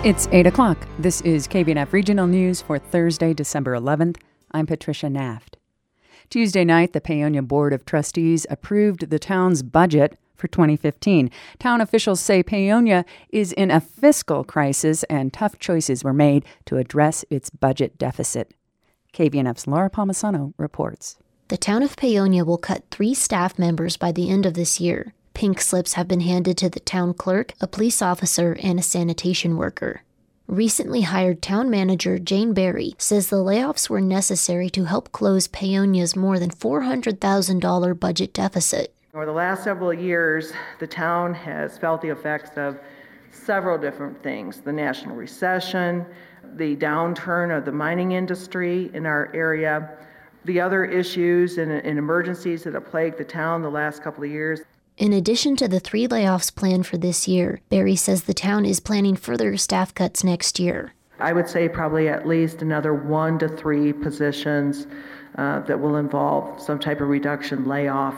It's 8 o'clock. This is KVNF Regional News for Thursday, December 11th. I'm Patricia Naft. Tuesday night, the Paonia Board of Trustees approved the town's budget for 2015. Town officials say Paonia is in a fiscal crisis and tough choices were made to address its budget deficit. KVNF's Laura Palmisano reports. The town of Paonia will cut 3 staff members by the end of this year. Pink slips have been handed to the town clerk, a police officer, and a sanitation worker. Recently hired town manager Jane Berry says the layoffs were necessary to help close Paonia's more than $400,000 budget deficit. Over the last several years, the town has felt the effects of several different things: the national recession, the downturn of the mining industry in our area, the other issues and emergencies that have plagued the town the last couple of years. In addition to the 3 layoffs planned for this year, Berry says the town is planning further staff cuts next year. I would say probably at least another 1 to 3 positions that will involve some type of reduction layoff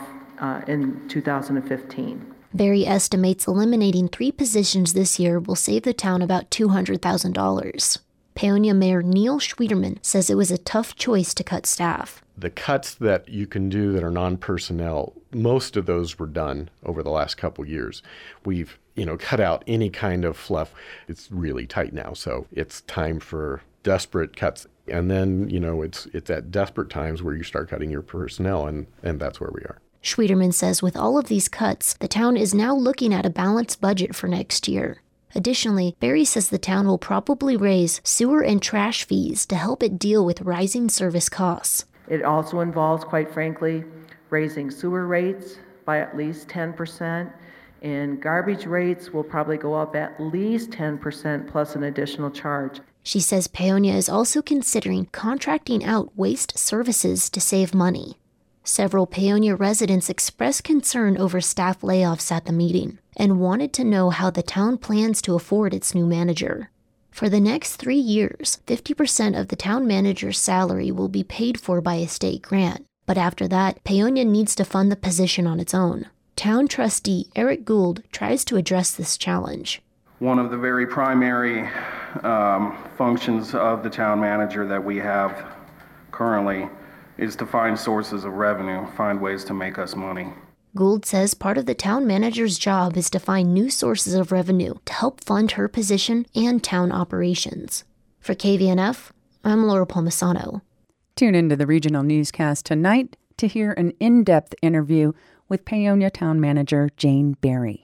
in 2015. Berry estimates eliminating 3 positions this year will save the town about $200,000. Paonia Mayor Neil Schwieterman says it was a tough choice to cut staff. The cuts that you can do that are non-personnel, most of those were done over the last couple years. We've, cut out any kind of fluff. It's really tight now, so it's time for desperate cuts. And then, it's at desperate times where you start cutting your personnel, and that's where we are. Schwieterman says with all of these cuts, the town is now looking at a balanced budget for next year. Additionally, Berry says the town will probably raise sewer and trash fees to help it deal with rising service costs. It also involves, quite frankly, raising sewer rates by at least 10%, and garbage rates will probably go up at least 10% plus an additional charge. She says Paonia is also considering contracting out waste services to save money. Several Paonia residents expressed concern over staff layoffs at the meeting and wanted to know how the town plans to afford its new manager. For the next 3 years, 50% of the town manager's salary will be paid for by a state grant. But after that, Paonia needs to fund the position on its own. Town trustee Eric Gould tries to address this challenge. One of the very primary functions of the town manager that we have currently is to find sources of revenue, find ways to make us money. Gould says part of the town manager's job is to find new sources of revenue to help fund her position and town operations. For KVNF, I'm Laura Palmisano. Tune into the regional newscast tonight to hear an in-depth interview with Paonia Town Manager Jane Berry.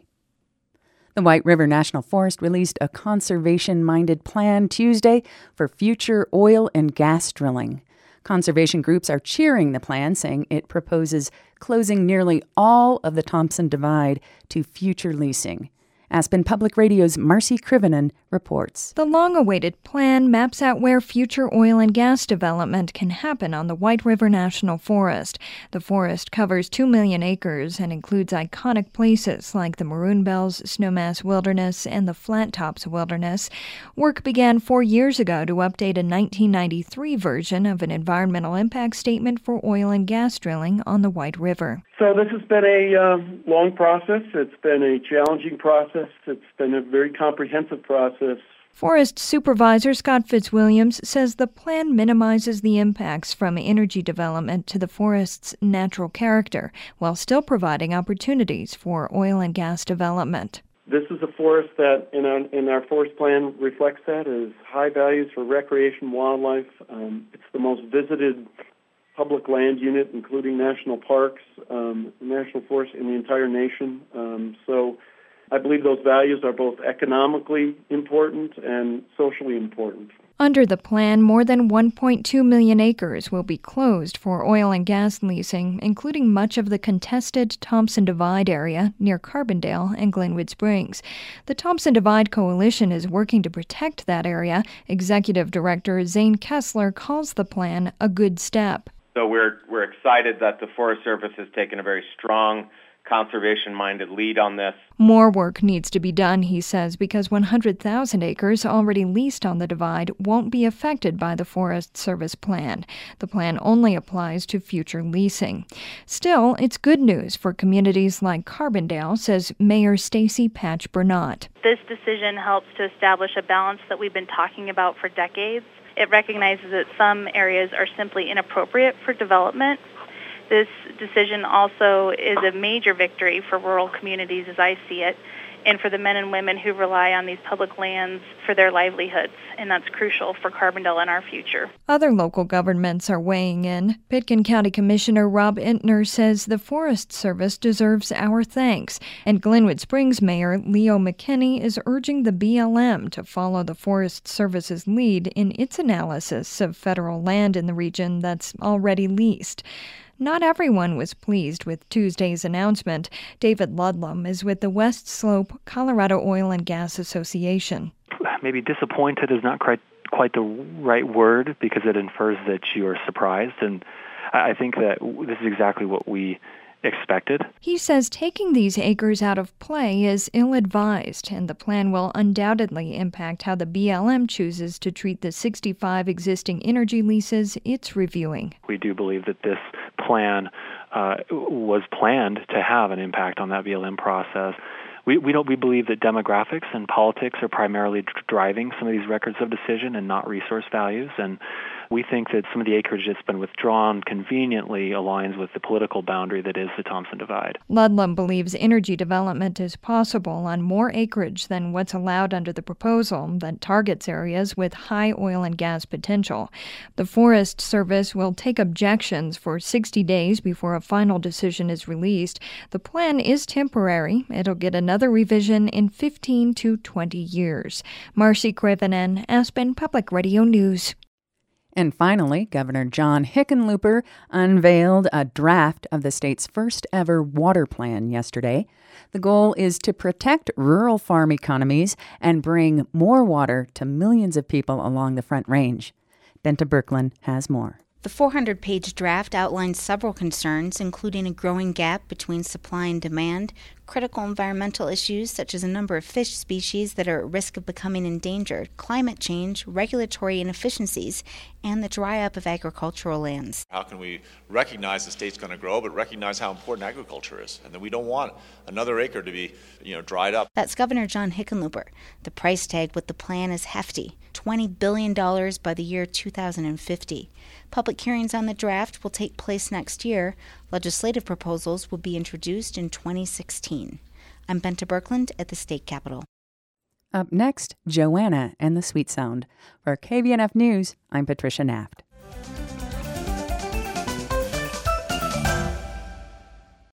The White River National Forest released a conservation-minded plan Tuesday for future oil and gas drilling. Conservation groups are cheering the plan, saying it proposes closing nearly all of the Thompson Divide to future leasing. Aspen Public Radio's Marcy Krivonen reports. The long-awaited plan maps out where future oil and gas development can happen on the White River National Forest. The forest covers 2 million acres and includes iconic places like the Maroon Bells Snowmass Wilderness and the Flat Tops Wilderness. Work began 4 years ago to update a 1993 version of an environmental impact statement for oil and gas drilling on the White River. So this has been a long process. It's been a challenging process. It's been a very comprehensive process. Forest Supervisor Scott Fitzwilliams says the plan minimizes the impacts from energy development to the forest's natural character, while still providing opportunities for oil and gas development. This is a forest that, in our forest plan, reflects that as high values for recreation, wildlife. It's the most visited public land unit, including national parks, national forests in the entire nation. So I believe those values are both economically important and socially important. Under the plan, more than 1.2 million acres will be closed for oil and gas leasing, including much of the contested Thompson Divide area near Carbondale and Glenwood Springs. The Thompson Divide Coalition is working to protect that area. Executive Director Zane Kessler calls the plan a good step. So we're excited that the Forest Service has taken a very strong, conservation-minded lead on this. More work needs to be done, he says, because 100,000 acres already leased on the Divide won't be affected by the Forest Service plan. The plan only applies to future leasing. Still, it's good news for communities like Carbondale, says Mayor Stacy Patch Bernat. This decision helps to establish a balance that we've been talking about for decades. It recognizes that some areas are simply inappropriate for development. This decision also is a major victory for rural communities as I see it, and for the men and women who rely on these public lands for their livelihoods, and that's crucial for Carbondale and our future. Other local governments are weighing in. Pitkin County Commissioner Rob Entner says the Forest Service deserves our thanks, and Glenwood Springs Mayor Leo McKinney is urging the BLM to follow the Forest Service's lead in its analysis of federal land in the region that's already leased. Not everyone was pleased with Tuesday's announcement. David Ludlam is with the West Slope Colorado Oil and Gas Association. Maybe disappointed is not quite the right word because it infers that you are surprised, and I think that this is exactly what we expected. He says taking these acres out of play is ill-advised, and the plan will undoubtedly impact how the BLM chooses to treat the 65 existing energy leases it's reviewing. We do believe that this plan was planned to have an impact on that BLM process. We believe that demographics and politics are primarily driving some of these records of decision and not resource values, and we think that some of the acreage that's been withdrawn conveniently aligns with the political boundary that is the Thompson Divide. Ludlam believes energy development is possible on more acreage than what's allowed under the proposal that targets areas with high oil and gas potential. The Forest Service will take objections for 60 days before a final decision is released. The plan is temporary. It'll get another revision in 15 to 20 years. Marcy Krevenin, Aspen Public Radio News. And finally, Governor John Hickenlooper unveiled a draft of the state's first ever water plan yesterday. The goal is to protect rural farm economies and bring more water to millions of people along the Front Range. Benta Birkeland has more. The 400-page draft outlines several concerns, including a growing gap between supply and demand, critical environmental issues such as a number of fish species that are at risk of becoming endangered, climate change, regulatory inefficiencies, and the dry-up of agricultural lands. How can we recognize the state's going to grow, but recognize how important agriculture is, and that we don't want another acre to be, dried up? That's Governor John Hickenlooper. The price tag with the plan is hefty, $20 billion by the year 2050. Public hearings on the draft will take place next year. Legislative proposals will be introduced in 2016. I'm Benta Birkeland at the State Capitol. Up next, Joanna and the Sweet Sound. For KVNF News, I'm Patricia Naft.